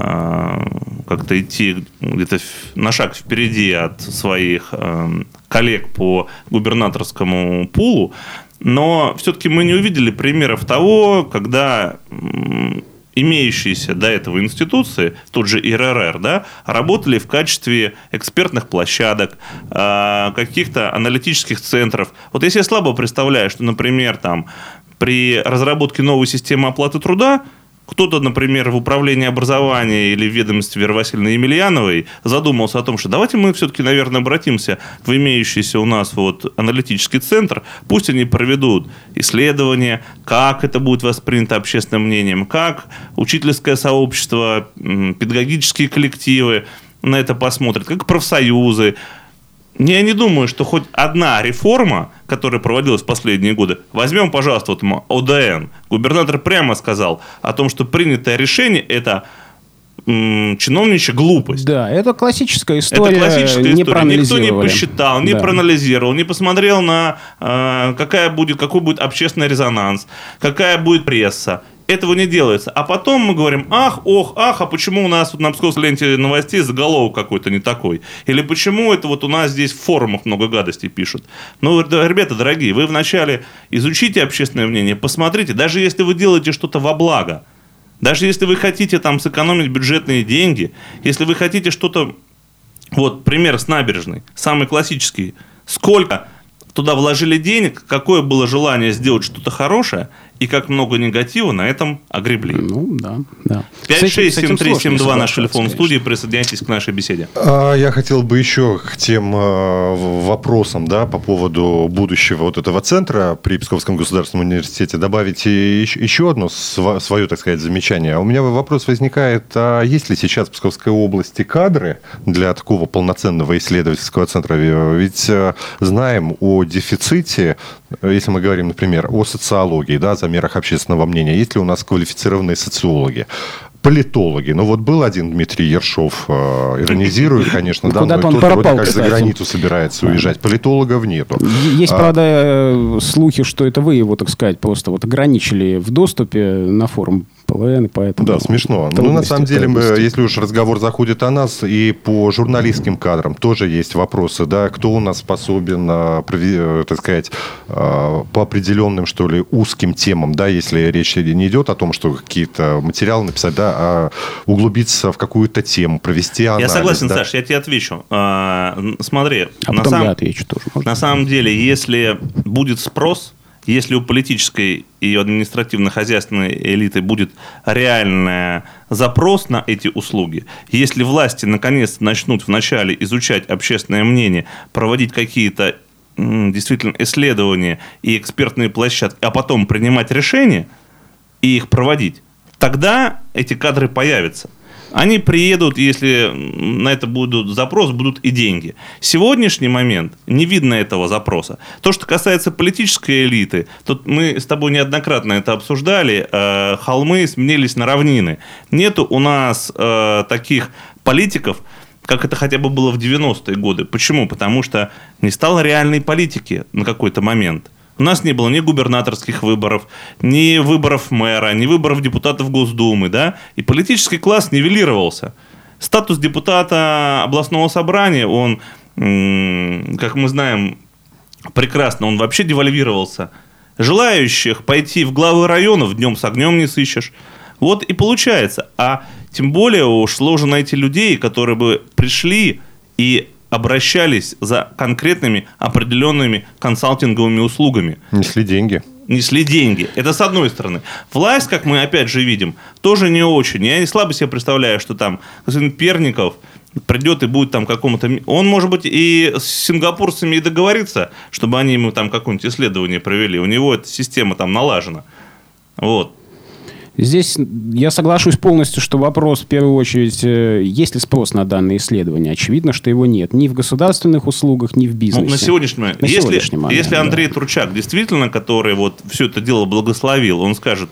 как-то идти где-то на шаг впереди от своих коллег по губернаторскому пулу, но все-таки мы не увидели примеров того, когда имеющиеся до этого институции, тот же ИРР, да, работали в качестве экспертных площадок, каких-то аналитических центров. Вот если я слабо представляю, что, например, там, при разработке новой системы оплаты труда кто-то, например, в управлении образования или в ведомстве Веры Васильевны Емельяновой задумался о том, что давайте мы все-таки, наверное, обратимся в имеющийся у нас аналитический центр, пусть они проведут исследования, как это будет воспринято общественным мнением, как учительское сообщество, педагогические коллективы на это посмотрят, как профсоюзы. Я не думаю, что хоть одна реформа, которая проводилась в последние годы, возьмем, пожалуйста, ОДН. Губернатор прямо сказал о том, что принятое решение – это чиновничья глупость. Да, это классическая история. Никто не посчитал, не проанализировал, не посмотрел на какой будет общественный резонанс, какая будет пресса. Этого не делается. А потом мы говорим, а почему у нас на Псковской ленте новостей заголовок какой-то не такой? Или почему это у нас здесь в форумах много гадостей пишут? Ребята дорогие, вы вначале изучите общественное мнение, посмотрите, даже если вы делаете что-то во благо, даже если вы хотите там сэкономить бюджетные деньги, если вы хотите что-то... пример с набережной, самый классический. Сколько туда вложили денег, какое было желание сделать что-то хорошее, и как много негатива на этом огребли. 5673732 наш телефон в студии. Присоединяйтесь к нашей беседе. Я хотел бы еще к тем вопросам, по поводу будущего этого центра при Псковском государственном университете добавить еще одно свое, так сказать, замечание. У меня вопрос возникает, а есть ли сейчас в Псковской области кадры для такого полноценного исследовательского центра? Ведь знаем о дефиците, если мы говорим, например, о социологии, замерах общественного мнения. Есть ли у нас квалифицированные социологи? Политологи. Был один Дмитрий Ершов, иронизирует, конечно, куда-то он кто-то пропал, как за границу собирается уезжать. Политологов нету. Есть, правда, слухи, что это вы его, так сказать, просто ограничили в доступе на форум ПЛН, поэтому... Да, смешно. На самом деле, если уж разговор заходит о нас, и по журналистским кадрам тоже есть вопросы, кто у нас способен, так сказать, по определенным, что ли, узким темам, если речь не идет о том, что какие-то материалы написать, а углубиться в какую-то тему, провести анализ. Я согласен, Саш, я тебе отвечу. Смотри, я отвечу тоже. На самом деле, если будет спрос, если у политической и административно-хозяйственной элиты будет реальный запрос на эти услуги, если власти наконец-то начнут вначале изучать общественное мнение, проводить какие-то действительно исследования и экспертные площадки, а потом принимать решения и их проводить, тогда эти кадры появятся. Они приедут, если на это будет запрос, будут и деньги. В сегодняшний момент не видно этого запроса. То, что касается политической элиты, тут мы с тобой неоднократно это обсуждали, холмы сменились на равнины. Нету у нас таких политиков, как это хотя бы было в 90-е годы. Почему? Потому что не стало реальной политики на какой-то момент. У нас не было ни губернаторских выборов, ни выборов мэра, ни выборов депутатов Госдумы, да, и политический класс нивелировался. Статус депутата областного собрания, он, как мы знаем прекрасно, он вообще девальвировался. Желающих пойти в главы районов днем с огнем не сыщешь. Вот и получается. А тем более уж сложно найти людей, которые бы пришли и обращались за конкретными определенными консалтинговыми услугами. Несли деньги. Несли деньги. Это с одной стороны. Власть, как мы опять же видим, тоже не очень. Я не слабо себе представляю, что там господин Перников придет и будет там какому-то... Он, может быть, и с сингапурцами и договорится, чтобы они ему там какое-нибудь исследование провели. У него эта система там налажена. Вот. Здесь я соглашусь полностью, что вопрос, в первую очередь, есть ли спрос на данные исследования. Очевидно, что его нет. Ни в государственных услугах, ни в бизнесе. На сегодняшний момент. Если Андрей Турчак действительно, который вот все это дело благословил, он скажет...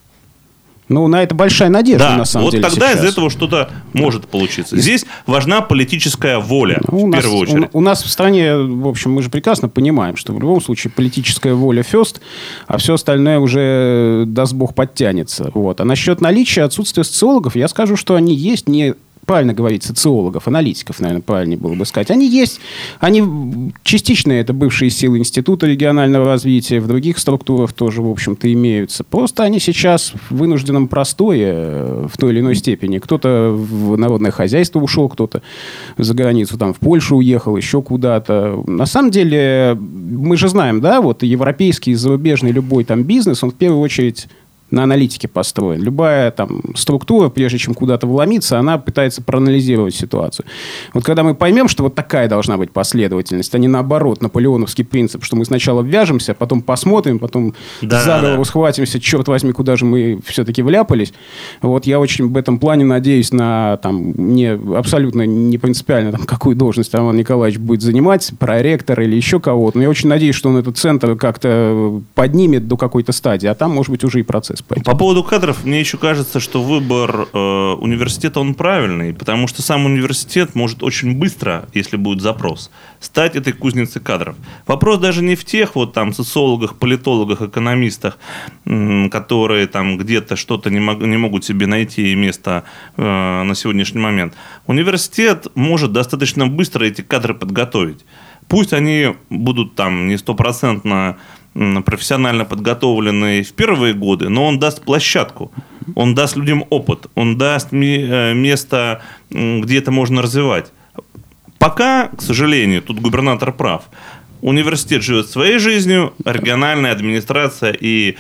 Ну, на это большая надежда, на самом деле. Вот тогда сейчас. из этого что-то может получиться. Здесь важна политическая воля, в первую очередь. У нас в стране, в общем, мы же прекрасно понимаем, что в любом случае политическая воля first, а все остальное уже, даст Бог, подтянется. Вот. А насчет наличия, отсутствия социологов, я скажу, что они есть, не... Правильно говорить, социологов, аналитиков, наверное, правильнее было бы сказать. Они есть. Они частично это бывшие силы Института регионального развития, в других структурах тоже, в общем-то, имеются. Просто они сейчас в вынужденном простое в той или иной степени. Кто-то в народное хозяйство ушел, кто-то за границу, там, в Польшу уехал, еще куда-то. На самом деле, мы же знаем, да, вот европейский, зарубежный любой там бизнес, он в первую очередь... на аналитике построен. Любая там структура, прежде чем куда-то вломиться, она пытается проанализировать ситуацию. Вот когда мы поймем, что вот такая должна быть последовательность, а не наоборот, наполеоновский принцип, что мы сначала ввяжемся, потом посмотрим, потом за голову схватимся, черт возьми, куда же мы все-таки вляпались. Вот я очень в этом плане надеюсь на там, абсолютно не принципиально, там, какую должность Роман Николаевич будет занимать, проректор или еще кого-то. Но я очень надеюсь, что он этот центр как-то поднимет до какой-то стадии, а там, может быть, уже и процесс. По поводу кадров, мне еще кажется, что выбор университета, он правильный, потому что сам университет может очень быстро, если будет запрос, стать этой кузницей кадров. Вопрос даже не в тех вот там социологах, политологах, экономистах, которые там где-то что-то не могут себе найти место на сегодняшний момент. Университет может достаточно быстро эти кадры подготовить. Пусть они будут там не 100% профессионально подготовленные в первые годы, но он даст площадку, он даст людям опыт, он даст место, где это можно развивать. Пока, к сожалению, тут губернатор прав, университет живет своей жизнью, региональная администрация и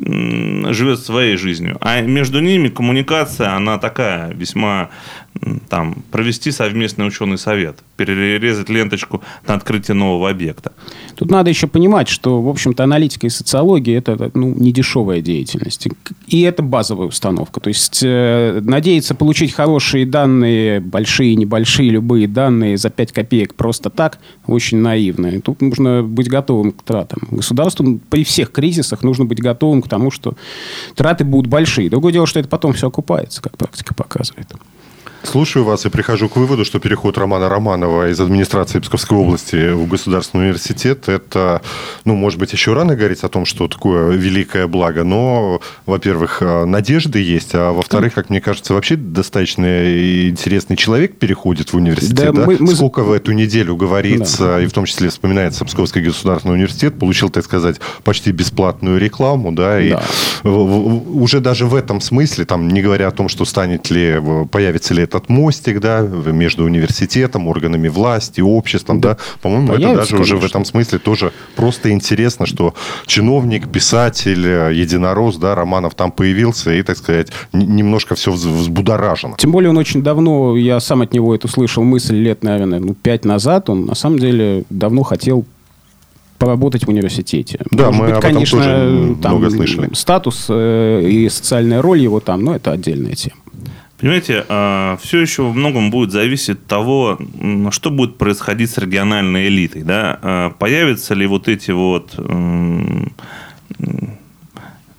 живет своей жизнью. А между ними коммуникация, она такая, весьма там, провести совместный ученый совет, перерезать ленточку на открытие нового объекта. Тут надо еще понимать, что, в общем-то, аналитика и социология – это не дешевая деятельность. И это базовая установка. То есть надеяться получить хорошие данные, большие, небольшие, любые данные за 5 копеек просто так очень наивно. И тут нужно быть готовым к тратам. Государству при всех кризисах нужно быть готовым к тому, что траты будут большие. Другое дело, что это потом все окупается, как практика показывает. Слушаю вас и прихожу к выводу, что переход Романа Романова из администрации Псковской области в Государственный университет, это, может быть, еще рано говорить о том, что такое великое благо, но, во-первых, надежды есть, а во-вторых, как мне кажется, вообще достаточно интересный человек переходит в университет. Да? Сколько в эту неделю говорится, и в том числе вспоминается Псковский государственный университет, получил, так сказать, почти бесплатную рекламу, да, и уже даже в этом смысле, там, не говоря о том, что появится ли этот мостик, да, между университетом, органами власти, обществом, да, по-моему, это даже конечно. Уже в этом смысле тоже просто интересно, что чиновник, писатель, единорос, да, Романов там появился и, так сказать, немножко все взбудоражено. Тем более он очень давно, я сам от него эту слышал мысль лет, наверное, 5 назад, он на самом деле давно хотел поработать в университете. Да, может мы быть, об этом тоже там много слышали. Статус и социальная роль его там, но это отдельная тема. Понимаете, все еще во многом будет зависеть от того, что будет происходить с региональной элитой. Да? Появятся ли вот эти вот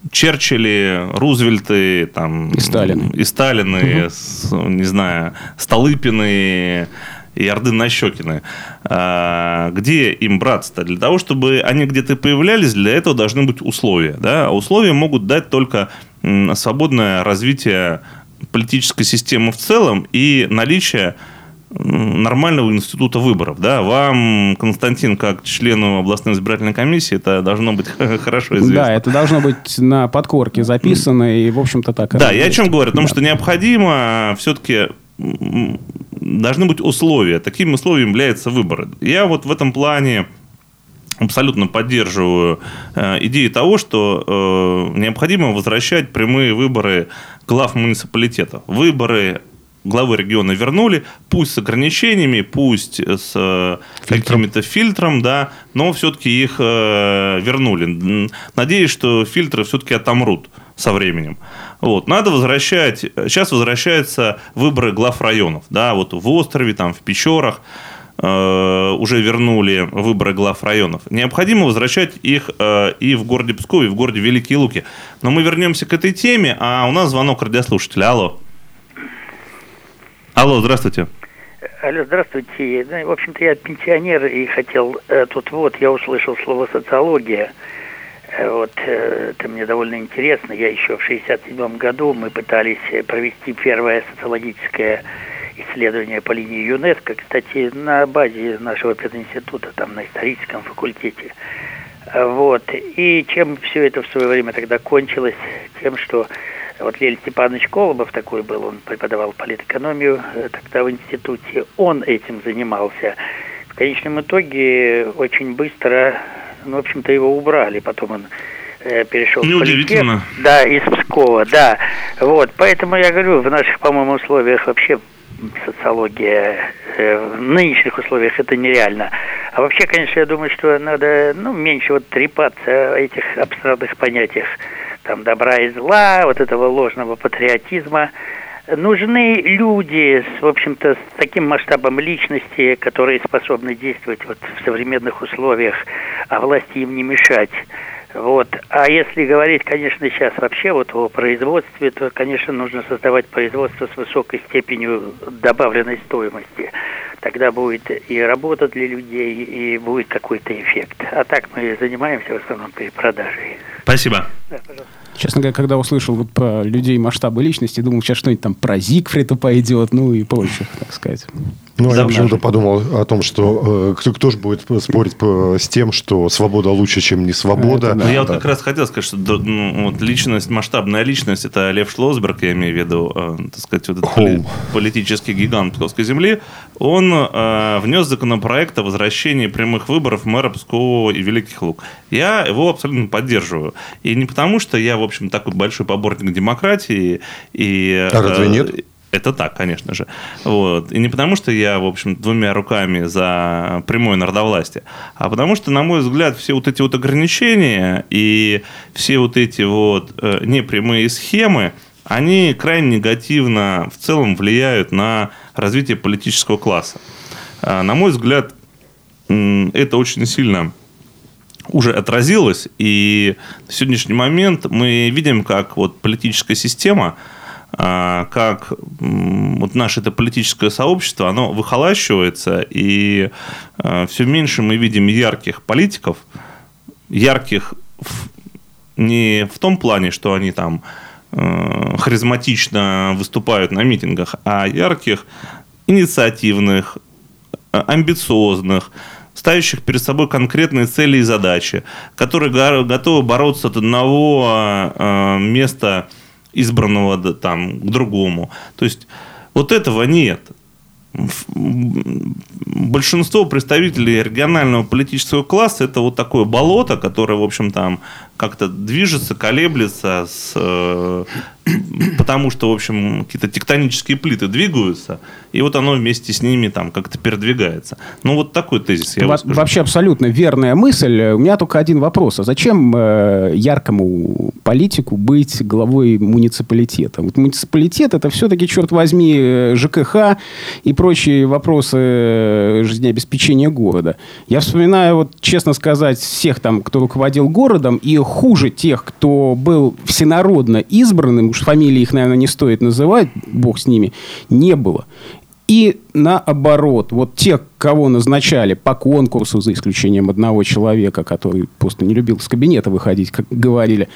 Черчилли, Рузвельты, там, и Сталины, не знаю, Столыпины и Ордын-Нащекины. Где им браться-то? Для того, чтобы они где-то появлялись, для этого должны быть условия. Да? А условия могут дать только свободное развитие политической системы в целом и наличие нормального института выборов. Да? Вам, Константин, как члену областной избирательной комиссии, это должно быть хорошо известно. Да, это должно быть на подкорке записано, и, в общем-то, так. Да, я о чем говорю? О том, что необходимо все-таки должны быть условия. Такими условиями являются выборы. Я вот в этом плане абсолютно поддерживаю идею того, что необходимо возвращать прямые выборы глав муниципалитетов. Выборы главы региона вернули, пусть с ограничениями, пусть с каким-то фильтром, да, но все-таки их вернули. Надеюсь, что фильтры все-таки отомрут со временем. Вот. Надо возвращать. Сейчас возвращаются выборы глав районов. Да, вот в Острове, там, в Печорах уже вернули выборы глав районов. Необходимо возвращать их и в городе Пскове, и в городе Великие Луки. Но мы вернемся к этой теме, а у нас звонок радиослушателя. Алло. Алло, здравствуйте. Алло, здравствуйте. В общем-то, я пенсионер и хотел... Тут я услышал слово «социология». Это мне довольно интересно. Я еще в 1967 году мы пытались провести первое социологическое исследование по линии ЮНЕСКО, кстати, на базе нашего пединститута, там на историческом факультете. И чем все это в свое время тогда кончилось? Тем, что Леонид Степанович Колобов такой был, он преподавал политэкономию тогда в институте, он этим занимался. В конечном итоге очень быстро, в общем-то, его убрали, потом он перешел в политех. Да, из Пскова, да. Поэтому я говорю, в наших, по-моему, условиях вообще социология, в нынешних условиях это нереально. А вообще, конечно, я думаю, что надо, меньше трепаться о этих абстрактных понятиях, там, добра и зла, этого ложного патриотизма. Нужны люди, в общем-то, с таким масштабом личности, которые способны действовать в современных условиях, а власти им не мешать. А если говорить, конечно, сейчас вообще о производстве, то, конечно, нужно создавать производство с высокой степенью добавленной стоимости. Тогда будет и работа для людей, и будет какой-то эффект. А так мы занимаемся в основном перепродажей. Спасибо. Да, пожалуйста. Честно говоря, когда услышал про людей масштаба личности, думал, сейчас что-нибудь там про Зигфрида пойдет, и прочее, так сказать. Я почему-то подумал о том, что кто же будет спорить с тем, что свобода лучше, чем не свобода. Я как раз хотел сказать, что личность, масштабная личность, это Лев Шлосберг, я имею в виду, так сказать, этот политический гигант Псковской земли, он внес законопроект о возвращении прямых выборов мэра Пскова и Великих Луг. Я его абсолютно поддерживаю. И не потому, что я, в общем, такой большой поборник демократии. А разве нет? Это так, конечно же. И не потому, что я, в общем, двумя руками за прямое народовластие, а потому что, на мой взгляд, все эти ограничения и все эти непрямые схемы, они крайне негативно в целом влияют на развитие политического класса. На мой взгляд, это очень сильно уже отразилось, и на сегодняшний момент мы видим, как политическая система, как наше это политическое сообщество, оно выхолащивается, и все меньше мы видим ярких политиков, ярких не в том плане, что они там харизматично выступают на митингах, а ярких, инициативных, амбициозных, ставящих перед собой конкретные цели и задачи, которые готовы бороться от одного места избранного к другому. То есть этого нет. Большинство представителей регионального политического класса это такое болото, которое, в общем, там как-то движется, колеблется с потому что, в общем, какие-то тектонические плиты двигаются, и вот оно вместе с ними там как-то передвигается. Ну, вот такой тезис я выскажу. Вообще абсолютно верная мысль. У меня только один вопрос. А зачем яркому политику быть главой муниципалитета? Вот муниципалитет — это все-таки, черт возьми, ЖКХ и прочие вопросы жизнеобеспечения города. Я вспоминаю, вот, честно сказать, всех там, кто руководил городом, и хуже тех, кто был всенародно избранным, уж фамилии их, наверное, не стоит называть, бог с ними, не было. И наоборот, вот те, кого назначали по конкурсу, за исключением одного человека, который просто не любил из кабинета выходить, как говорили,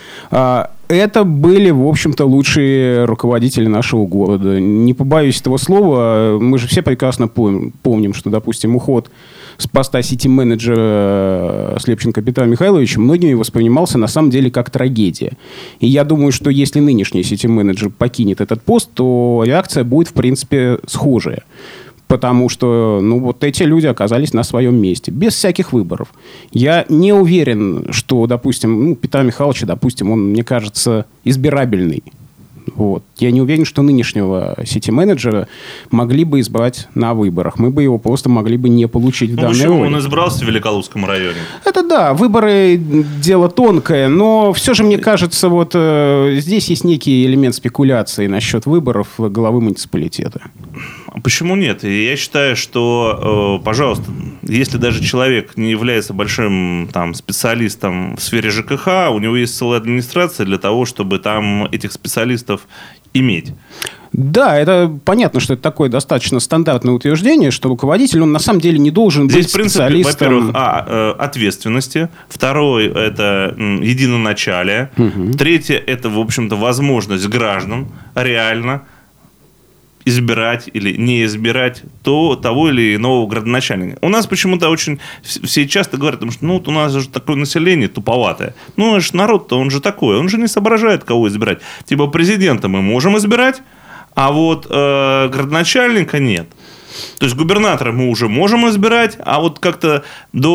это были, в общем-то, лучшие руководители нашего города. Не побоюсь этого слова, мы же все прекрасно помним, что, допустим, уход с поста сити-менеджера Слепченко Петра Михайловича многими воспринимался на самом деле как трагедия. И я думаю, что если нынешний сити-менеджер покинет этот пост, то реакция будет, в принципе, схожая. Потому что, ну, вот эти люди оказались на своем месте, без всяких выборов. Я не уверен, что, допустим, Петра Михайловича, допустим, он, мне кажется, избирабельный. Вот. Я не уверен, что нынешнего сити-менеджера могли бы избрать на выборах. Мы бы его просто могли бы не получить в данной роли. Он избрался в Великолукском районе. Это да, выборы – дело тонкое, но все же, мне кажется, вот здесь есть некий элемент спекуляции насчет выборов главы муниципалитета. Почему нет? Я считаю, что, пожалуйста, если даже человек не является большим там, специалистом в сфере ЖКХ, у него есть целая администрация для того, чтобы там этих специалистов иметь. Да, это понятно, что это такое достаточно стандартное утверждение, что руководитель, он на самом деле не должен быть специалистом. Здесь принцип, во-первых, ответственности. Второй – это единоначалие. Третье – это, в общем-то, возможность граждан реально избирать или не избирать того или иного градоначальника. У нас почему-то очень все часто говорят, что вот у нас же такое население туповатое. Ну, народ-то он же такой, он же не соображает, кого избирать. Типа президента мы можем избирать, а вот градоначальника нет. То есть губернатора мы уже можем избирать, а вот как-то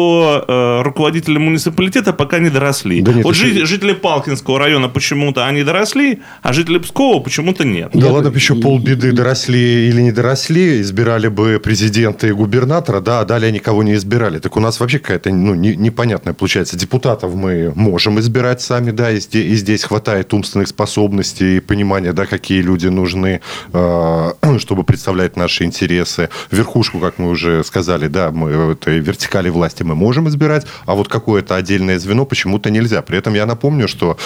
до руководителя муниципалитета пока не доросли. Да нет, вот жители Палкинского района почему-то они доросли, а жители Пскова почему-то нет. Да ладно, еще полбеды, доросли или не доросли, избирали бы президента и губернатора, да, а далее никого не избирали. Так у нас вообще какая-то непонятная получается. Депутатов мы можем избирать сами, да, и здесь хватает умственных способностей и понимания, да, какие люди нужны, чтобы представлять наши интересы. Верхушку, как мы уже сказали, да, мы этой вертикали власти мы можем избирать, а вот какое-то отдельное звено почему-то нельзя. При этом я напомню, что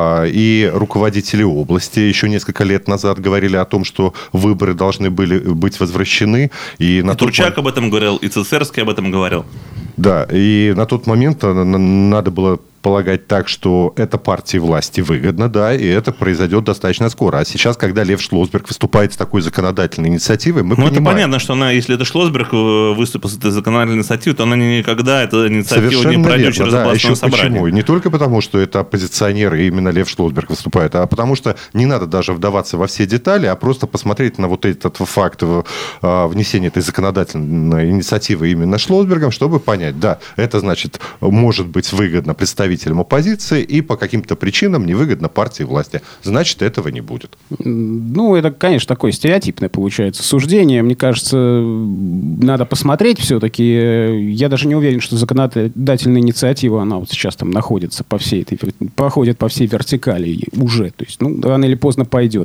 и руководители области еще несколько лет назад говорили о том, что выборы должны были быть возвращены. И Турчак об этом говорил, и Цицерский об этом говорил. Да, и на тот момент надо было полагать так, что это партии власти выгодно, да, и это произойдет достаточно скоро. А сейчас, когда Лев Шлосберг выступает с такой законодательной инициативой, мы понимаем... это понятно, что она, если это Шлосберг выступил с этой законодательной инициативой, то она никогда эту инициативу не пройдет через областное собрание. Почему? Не только потому, что это оппозиционер, и именно Лев Шлосберг выступает, а потому что не надо даже вдаваться во все детали, а просто посмотреть на вот этот факт внесения этой законодательной инициативы именно Шлосбергом, чтобы понять, да, это значит, может быть выгодно представителям оппозиции и по каким-то причинам невыгодно партии власти. Значит, этого не будет. Ну, это, конечно, такое стереотипное получается суждение. Мне кажется, надо посмотреть все-таки. Я даже не уверен, что законодательная инициатива, она вот сейчас там находится проходит по всей вертикали уже. То есть, рано или поздно пойдет.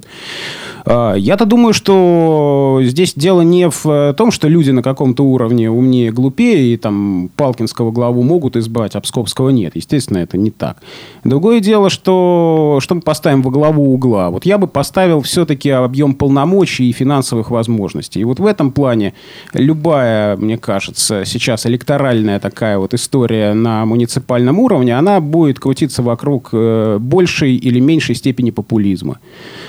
Я-то думаю, что здесь дело не в том, что люди на каком-то уровне умнее, глупее, и там Палкинского главу могут избрать, а Псковского нет. Естественно, это не так. Другое дело, что мы поставим во главу угла. Вот я бы поставил все-таки объем полномочий и финансовых возможностей. И вот в этом плане любая, мне кажется, сейчас электоральная такая вот история на муниципальном уровне, она будет крутиться вокруг большей или меньшей степени популизма.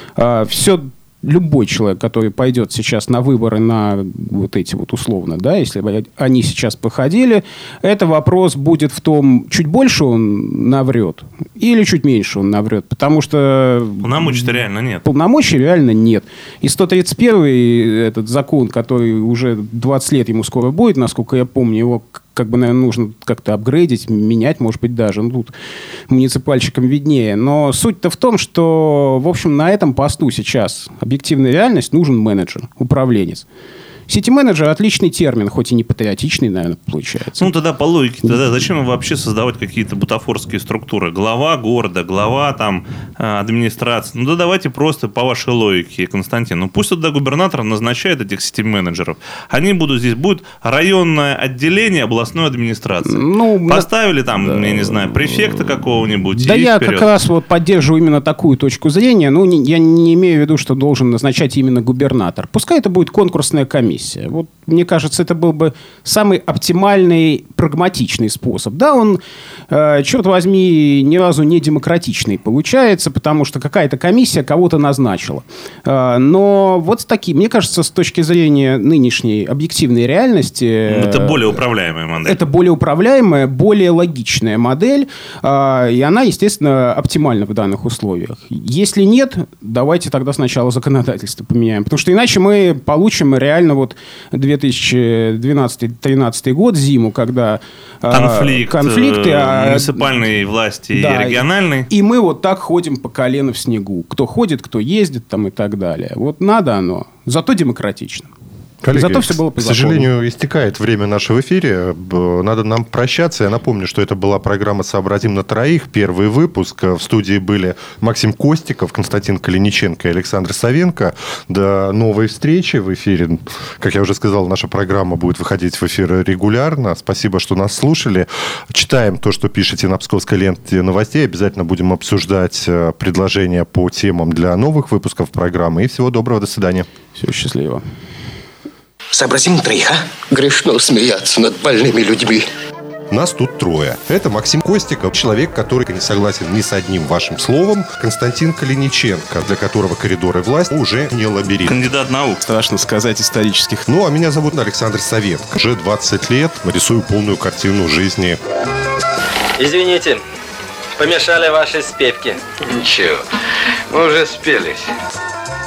Любой человек, который пойдет сейчас на выборы, на вот эти вот условно, да, если бы они сейчас проходили, это вопрос будет в том, чуть больше он наврет или чуть меньше он наврет, потому что... Полномочий-то реально нет. Полномочий реально нет. И 131-й этот закон, который уже 20 лет ему скоро будет, насколько я помню, его как бы, наверное, нужно как-то апгрейдить, менять, может быть, даже. Ну, тут муниципальщикам виднее. Но суть-то в том, что, в общем, на этом посту сейчас объективная реальность, нужен менеджер, управленец. Сити-менеджер – отличный термин, хоть и не патриотичный, наверное, получается. Ну, тогда по логике, тогда зачем вообще создавать какие-то бутафорские структуры? Глава города, глава там администрации. Ну, да давайте просто по вашей логике, Константин. Ну, пусть тогда губернатор назначает этих сити-менеджеров. Они будут, здесь будет районное отделение областной администрации. Ну, поставили там, да, я не знаю, префекта какого-нибудь. Да, я вперед. Как раз вот поддерживаю именно такую точку зрения. Ну, я не имею в виду, что должен назначать именно губернатор. Пускай это будет конкурсная комиссия. Вот, мне кажется, это был бы самый оптимальный, прагматичный способ. Да, он, черт возьми, ни разу не демократичный получается, потому что какая-то комиссия кого-то назначила. Но вот с таким, мне кажется, с точки зрения нынешней объективной реальности... Это более управляемая модель. Это более управляемая, более логичная модель, и она, естественно, оптимальна в данных условиях. Если нет, давайте тогда сначала законодательство поменяем, потому что иначе мы получим реально вот 2012-2013 год, зиму, когда конфликты муниципальной власти, да, и региональной. И мы вот так ходим по колено в снегу. Кто ходит, кто ездит там и так далее. Вот надо оно. Зато демократично. Коллеги, зато все было по закону. К сожалению, истекает время нашего эфира. Надо нам прощаться. Я напомню, что это была программа «Сообразим на троих». Первый выпуск. В студии были Максим Костиков, Константин Калиниченко и Александр Савенко. До новой встречи в эфире. Как я уже сказал, наша программа будет выходить в эфир регулярно. Спасибо, что нас слушали. Читаем то, что пишете на Псковской ленте новостей. Обязательно будем обсуждать предложения по темам для новых выпусков программы. И всего доброго. До свидания. Всего счастливо. Сообразим на троих, а? Грешно смеяться над больными людьми. Нас тут трое. Это Максим Костиков, человек, который не согласен ни с одним вашим словом. Константин Калиниченко, для которого коридоры власти уже не лабиринт. Кандидат наук. Страшно сказать, исторических. Ну, а меня зовут Александр Савенко. Уже 20 лет рисую полную картину жизни. Извините, помешали ваши спевки. Ничего, мы уже спелись.